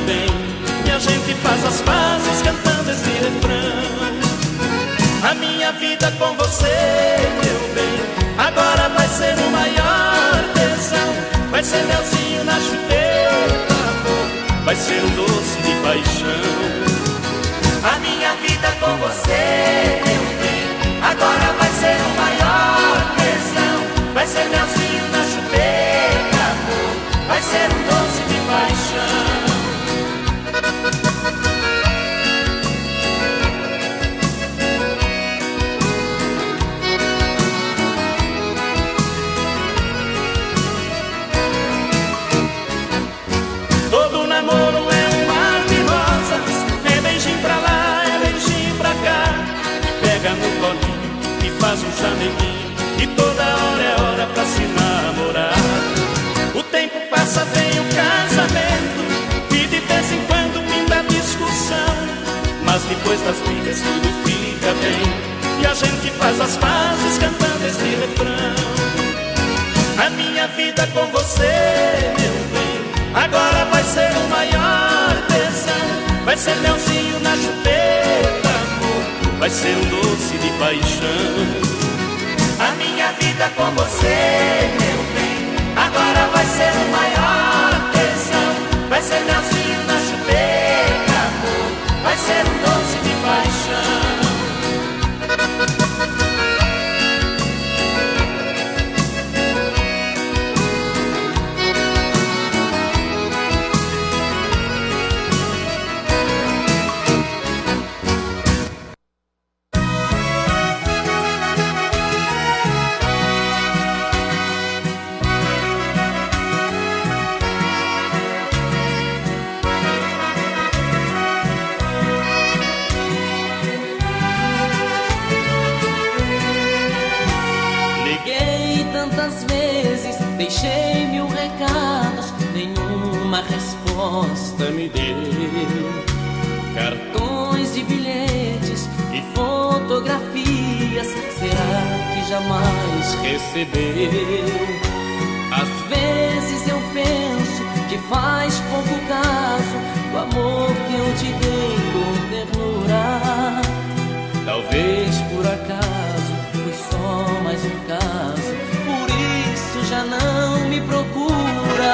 bem, e a gente faz as pazes cantando esse refrão. A minha vida com você, meu bem, agora vai ser o maior tesão. Vai ser melzinho na chupeta, amor, vai ser um doce de paixão. A minha vida com você, meu bem, agora vai ser o maior tesão. Vai ser melzinho na chupeta, amor, vai ser um doce de paixão. Todo namoro é um mar de rosas, é beijinho pra lá, é beijinho pra cá. Pega no colinho e faz um chameguinho, e toda hora é hora pra se namorar. O tempo passa, vem o casamento, e de vez em quando pinta discussão. Mas depois das brigas tudo fica bem, e a gente faz as pazes cantando este refrão. A minha vida com você, meu bem, agora vai ser o maior tesão. Vai ser melzinho na chupeta, amor, vai ser um doce de paixão. A minha vida com você, meu bem, agora vai ser o maior tesão. Vai ser melzinho na chupeta, amor, vai ser um doce de paixão. Deixei 1000 recados, nenhuma resposta me deu. Cartões e bilhetes e fotografias, será que jamais recebeu? Às vezes eu penso que faz pouco caso do amor que eu te dei com ternura. Talvez por acaso foi só mais um caso, já não me procura.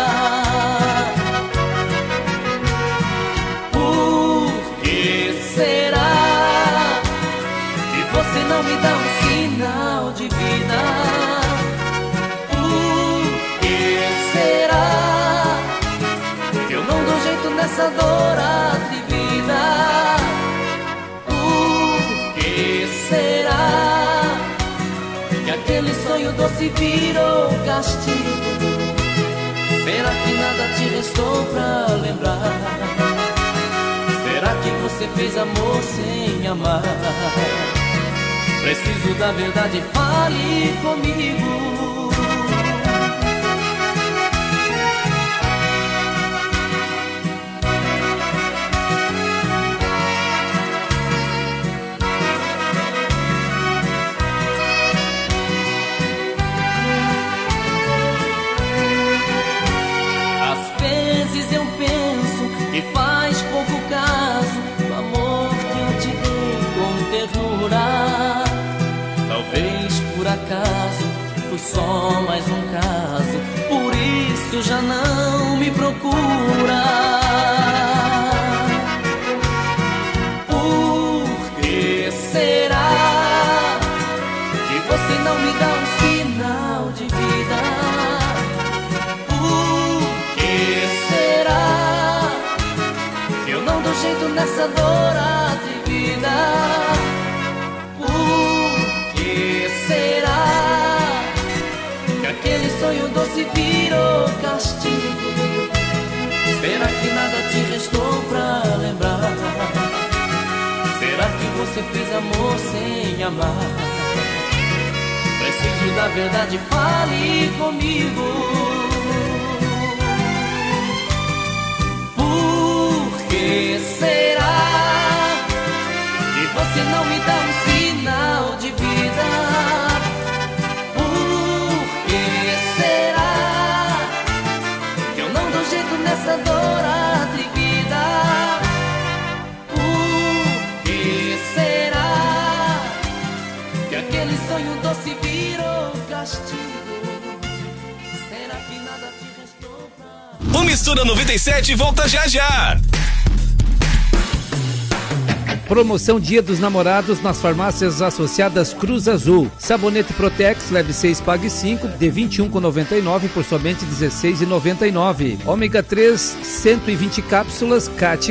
Por que será que você não me dá um sinal de vida? Por que será que eu não dou jeito nessa dor atrevida? Por que será que aquele sonho doce virou castigo? Será que nada te restou pra lembrar? Será que você fez amor sem amar? Preciso da verdade, fale comigo. E faz pouco caso do amor que eu te dei com ternura. Talvez por acaso foi só mais um caso, por isso já não me procura. Por que será que você não me dá um sinal de vida? Por que será que eu não dou jeito nessa dor atrevida? Por que será que aquele sonho doce virou castigo? Será que nada te restou pra lembrar? Será que você fez amor sem amar? Preciso da verdade, fale comigo. Por que será que você não me dá um sinal de vida? Por que será que eu não dou jeito nessa dor atrevida? Mistura 97 volta já já. Promoção Dia dos Namorados nas farmácias associadas Cruz Azul. Sabonete Protex, leve 6, pague 5, de 21,99 por somente 16,99. Ômega 3, 120 cápsulas, CAT